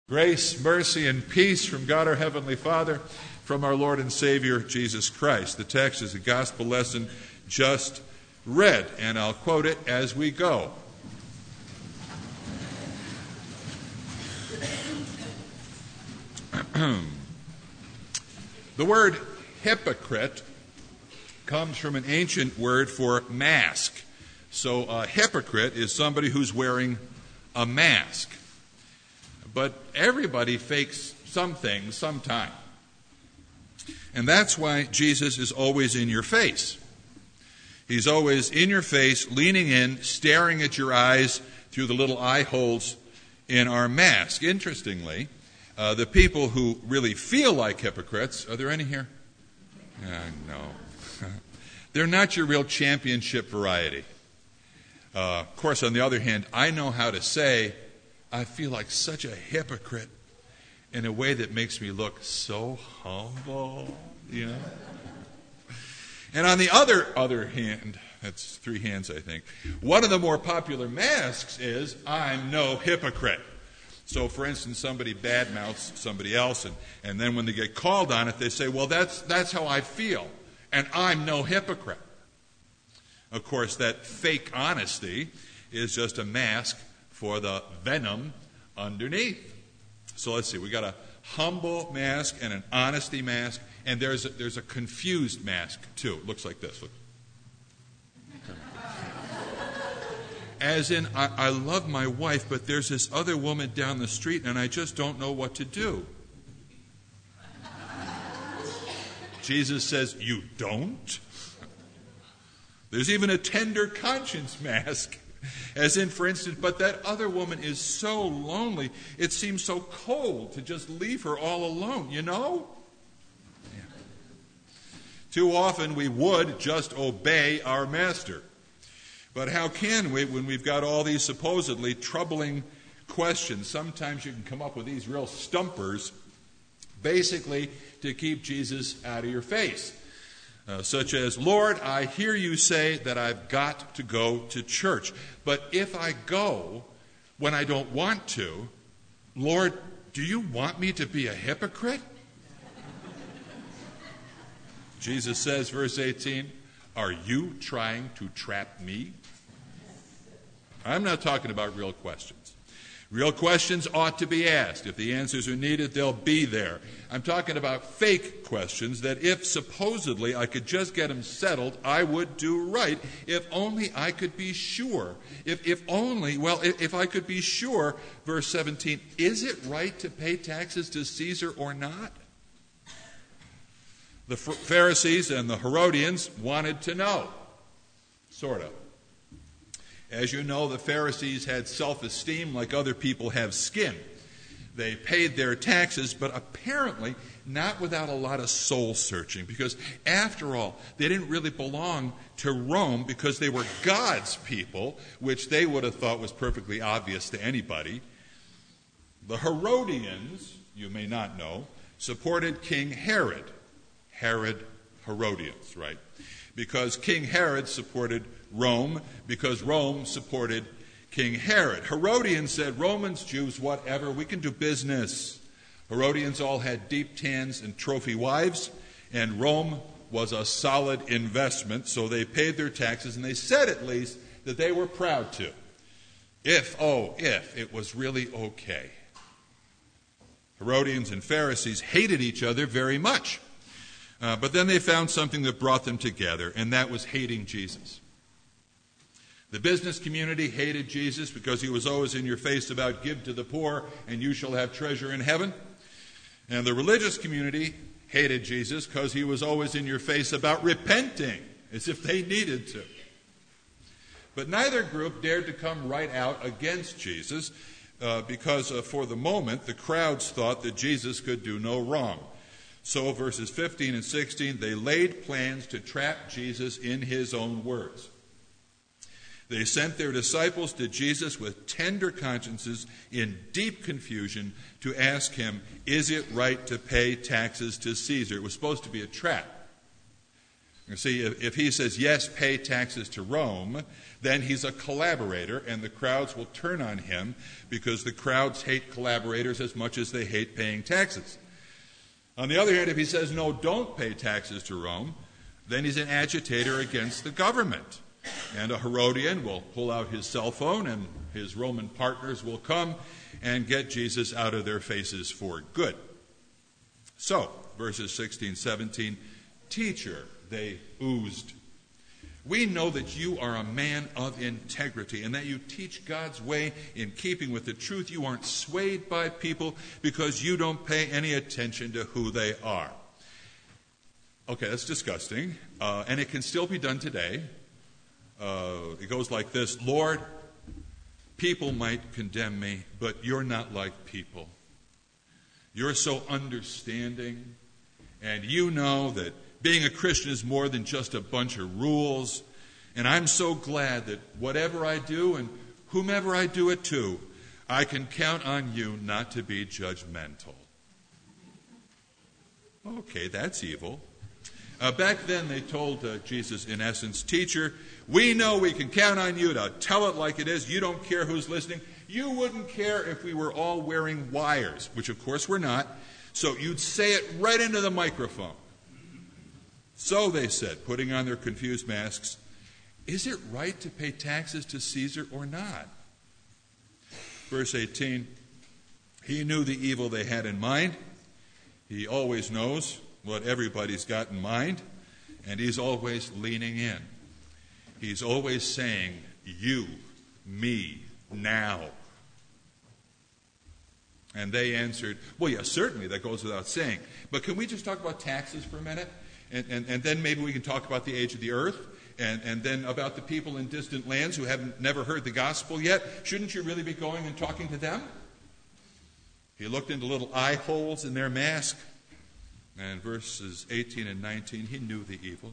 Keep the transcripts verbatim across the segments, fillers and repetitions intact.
Grace, mercy, and peace from God our Heavenly Father, from our Lord and Savior, Jesus Christ. The text is the gospel lesson just read, and I'll quote it as we go. The word hypocrite comes from an ancient word for mask. So a hypocrite is somebody who's wearing a mask. But everybody fakes some things sometime. And that's why Jesus is always in your face. He's always in your face, leaning in, staring at your eyes through the little eye holes in our mask. Interestingly, uh, the people who really feel like hypocrites, are there any here? Uh, no. They're not your real championship variety. Uh, of course, on the other hand, I know how to say, I feel like such a hypocrite in a way that makes me look so humble, you know. And on the other other hand, that's three hands, I think, one of the more popular masks is, I'm no hypocrite. So, for instance, somebody badmouths somebody else, and, and then when they get called on it, they say, well, that's that's how I feel, and I'm no hypocrite. Of course, that fake honesty is just a mask for the venom underneath. So let's see, we got a humble mask and an honesty mask, and there's a, there's a confused mask too. It looks like this. Look. As in, I, I love my wife, but there's this other woman down the street, and I just don't know what to do. Jesus says, you don't? There's even a tender conscience mask. As in, for instance, but that other woman is so lonely, it seems so cold to just leave her all alone, you know? Yeah. Too often we would just obey our master. But how can we when we've got all these supposedly troubling questions? Sometimes you can come up with these real stumpers, basically to keep Jesus out of your face. Uh, such as, Lord, I hear you say that I've got to go to church. But if I go when I don't want to, Lord, do you want me to be a hypocrite? Jesus says, verse eighteen, are you trying to trap me? I'm not talking about real questions. Real questions ought to be asked. If the answers are needed, they'll be there. I'm talking about fake questions that if supposedly I could just get them settled, I would do right. If only I could be sure. If, if only, well, if, if I could be sure, verse seventeen, is it right to pay taxes to Caesar or not? The Pharisees and the Herodians wanted to know, sort of. As you know, the Pharisees had self-esteem like other people have skin. They paid their taxes, but apparently not without a lot of soul-searching, because after all, they didn't really belong to Rome because they were God's people, which they would have thought was perfectly obvious to anybody. The Herodians, you may not know, supported King Herod. Herod Herodians, right? Because King Herod supported Rome, because Rome supported King Herod. Herodians said, Romans, Jews, whatever, we can do business. Herodians all had deep tans and trophy wives, and Rome was a solid investment, so they paid their taxes, and they said at least that they were proud to. If, oh, if it was really okay. Herodians and Pharisees hated each other very much. Uh, but then they found something that brought them together, and that was hating Jesus. The business community hated Jesus because he was always in your face about give to the poor and you shall have treasure in heaven. And the religious community hated Jesus because he was always in your face about repenting, as if they needed to. But neither group dared to come right out against Jesus uh, because uh, for the moment the crowds thought that Jesus could do no wrong. So verses fifteen and sixteen, they laid plans to trap Jesus in his own words. They sent their disciples to Jesus with tender consciences in deep confusion to ask him, is it right to pay taxes to Caesar? It was supposed to be a trap. You see, if, if he says, yes, pay taxes to Rome, then he's a collaborator, and the crowds will turn on him because the crowds hate collaborators as much as they hate paying taxes. On the other hand, if he says, no, don't pay taxes to Rome, then he's an agitator against the government. And a Herodian will pull out his cell phone, and his Roman partners will come and get Jesus out of their faces for good. So, verses sixteen, seventeen, teacher, they oozed. We know that you are a man of integrity and that you teach God's way in keeping with the truth. You aren't swayed by people because you don't pay any attention to who they are. Okay, that's disgusting, uh, and it can still be done today. Uh, it goes like this: Lord, people might condemn me, but you're not like people. You're so understanding, and you know that being a Christian is more than just a bunch of rules. And I'm so glad that whatever I do and whomever I do it to, I can count on you not to be judgmental. Okay, that's evil. Uh, back then they told uh, Jesus, in essence, teacher, we know we can count on you to tell it like it is. You don't care who's listening. You wouldn't care if we were all wearing wires, which of course we're not. So you'd say it right into the microphone. So they said, putting on their confused masks, is it right to pay taxes to Caesar or not? Verse eighteen, he knew the evil they had in mind. He always knows what everybody's got in mind, and he's always leaning in. He's always saying, you, me, now. And they answered, well, yes, certainly, that goes without saying. But can we just talk about taxes for a minute? And, and, and then maybe we can talk about the age of the earth, and, and then about the people in distant lands who haven't never heard the gospel yet. Shouldn't you really be going and talking to them? He looked into little eye holes in their mask. And verses eighteen and nineteen, he knew the evil.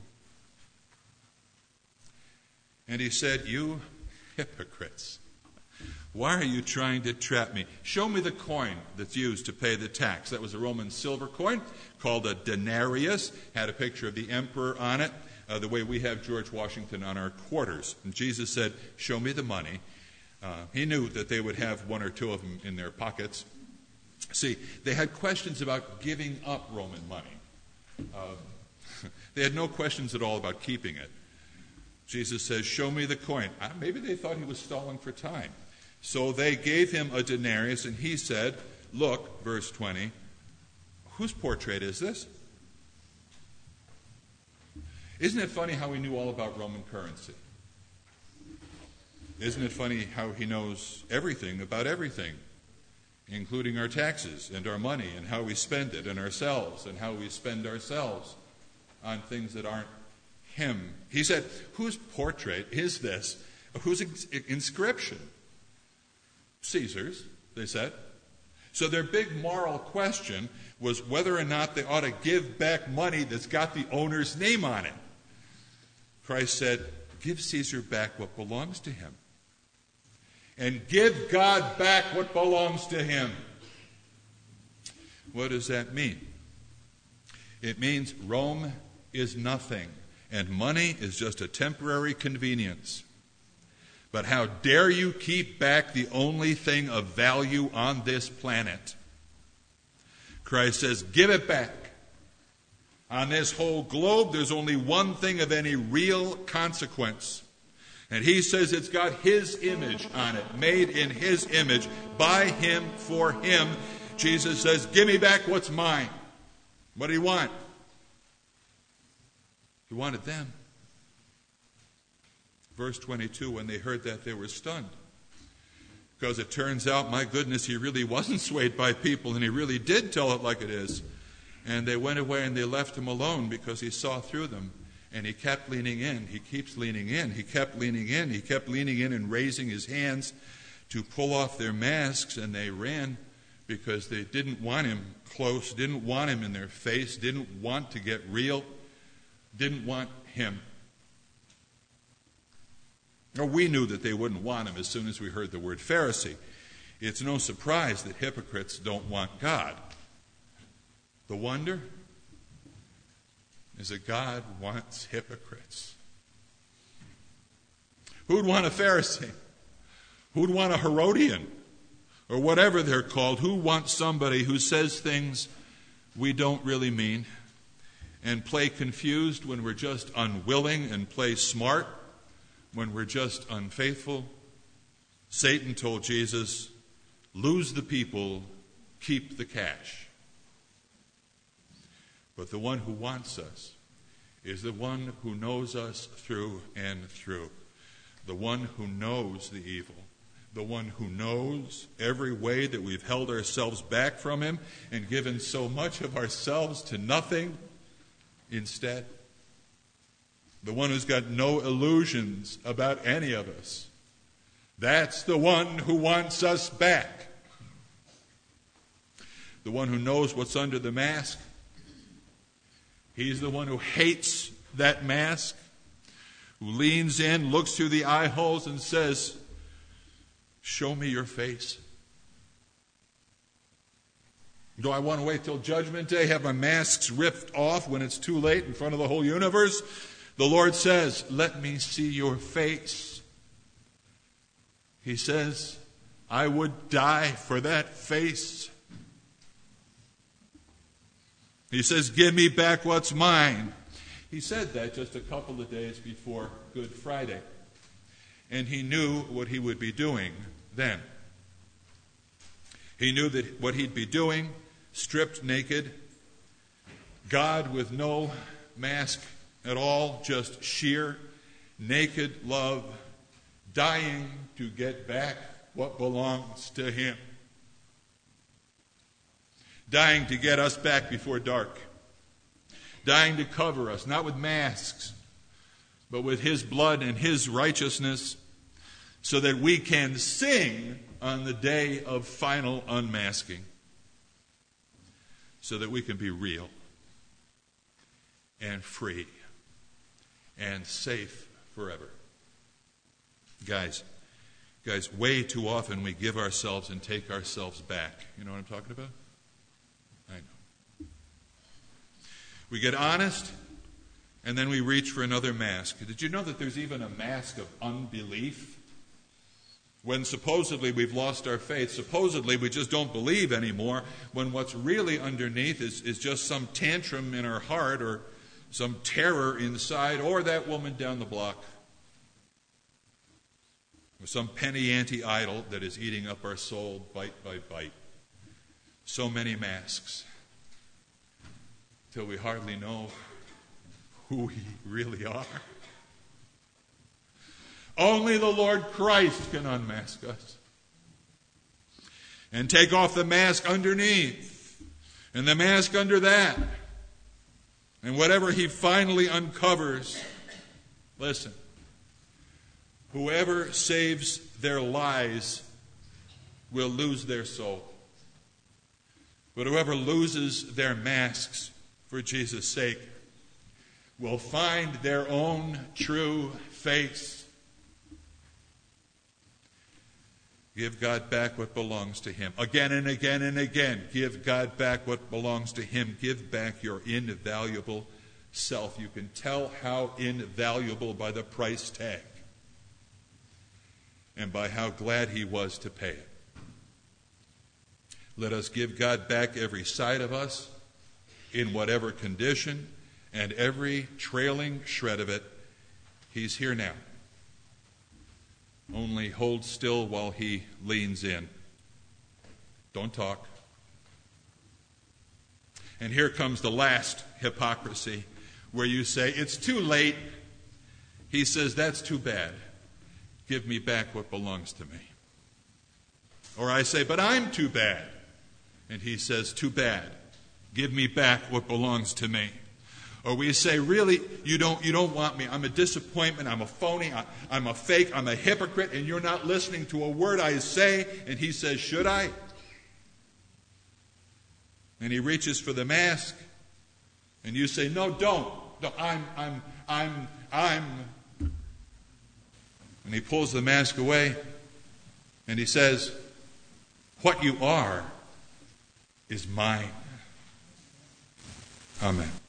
And he said, you hypocrites, why are you trying to trap me? Show me the coin that's used to pay the tax. That was a Roman silver coin called a denarius. Had a picture of the emperor on it, uh, the way we have George Washington on our quarters. And Jesus said, show me the money. Uh, he knew that they would have one or two of them in their pockets. See, they had questions about giving up Roman money. Uh, they had no questions at all about keeping it. Jesus says, show me the coin. Uh, maybe they thought he was stalling for time. So they gave him a denarius, and he said, look, verse twenty, whose portrait is this? Isn't it funny how he knew all about Roman currency? Isn't it funny how he knows everything about everything, including our taxes and our money and how we spend it and ourselves and how we spend ourselves on things that aren't him? He said, whose portrait is this? Whose inscription? Caesar's, they said. So their big moral question was whether or not they ought to give back money that's got the owner's name on it. Christ said, give Caesar back what belongs to him. And give God back what belongs to him. What does that mean? It means Rome is nothing, and money is just a temporary convenience. But how dare you keep back the only thing of value on this planet? Christ says, give it back. On this whole globe, there's only one thing of any real consequence. And he says it's got his image on it, made in his image, by him, for him. Jesus says, give me back what's mine. What did he want? He wanted them. Verse twenty-two, when they heard that, they were stunned. Because it turns out, my goodness, he really wasn't swayed by people, and he really did tell it like it is. And they went away and they left him alone because he saw through them. And he kept leaning in. He keeps leaning in. He kept leaning in. He kept leaning in and raising his hands to pull off their masks, and they ran because they didn't want him close, didn't want him in their face, didn't want to get real, didn't want him. Now, we knew that they wouldn't want him as soon as we heard the word Pharisee. It's no surprise that hypocrites don't want God. The wonder? is that God wants hypocrites. Who'd want a Pharisee? Who'd want a Herodian? Or whatever they're called. Who wants somebody who says things we don't really mean and play confused when we're just unwilling and play smart when we're just unfaithful? Satan told Jesus, lose the people, keep the cash. But the one who wants us is the one who knows us through and through. The one who knows the evil. The one who knows every way that we've held ourselves back from him and given so much of ourselves to nothing instead. The one who's got no illusions about any of us. That's the one who wants us back. The one who knows what's under the mask. He's the one who hates that mask, who leans in, looks through the eye holes and says, show me your face. Do I want to wait till Judgment Day, have my masks ripped off when it's too late in front of the whole universe? The Lord says, let me see your face. He says, I would die for that face. He says, give me back what's mine. He said that just a couple of days before Good Friday. And he knew what he would be doing then. He knew that what he'd be doing, stripped naked, God with no mask at all, just sheer, naked love, dying to get back what belongs to him. Dying to get us back before dark. Dying to cover us, not with masks, but with his blood and his righteousness, so that we can sing on the day of final unmasking, so that we can be real and free and safe forever. Guys, guys, way too often we give ourselves and take ourselves back. You know what I'm talking about? I know. We get honest, and then we reach for another mask. Did you know that there's even a mask of unbelief? When supposedly we've lost our faith, supposedly we just don't believe anymore, when what's really underneath is, is just some tantrum in our heart or some terror inside, or that woman down the block, or some penny ante idol that is eating up our soul bite by bite. So many masks, till we hardly know who we really are. Only the Lord Christ can unmask us and take off the mask underneath and the mask under that. And whatever he finally uncovers, listen, whoever saves their lies will lose their soul. But whoever loses their masks for Jesus' sake will find their own true face. Give God back what belongs to him. Again and again and again, give God back what belongs to him. Give back your invaluable self. You can tell how invaluable by the price tag and by how glad he was to pay it. Let us give God back every side of us in whatever condition and every trailing shred of it. He's here now. Only hold still while he leans in. Don't talk. And here comes the last hypocrisy, where you say, it's too late. He says, that's too bad. Give me back what belongs to me. Or I say, but I'm too bad. And he says, too bad. Give me back what belongs to me. Or we say, really, you don't you don't want me. I'm a disappointment. I'm a phony. I, I'm a fake. I'm a hypocrite. And you're not listening to a word I say. And he says, should I? And he reaches for the mask. And you say, no, don't. No, I'm, I'm, I'm, I'm. And he pulls the mask away. And he says, what you are is mine. Amen.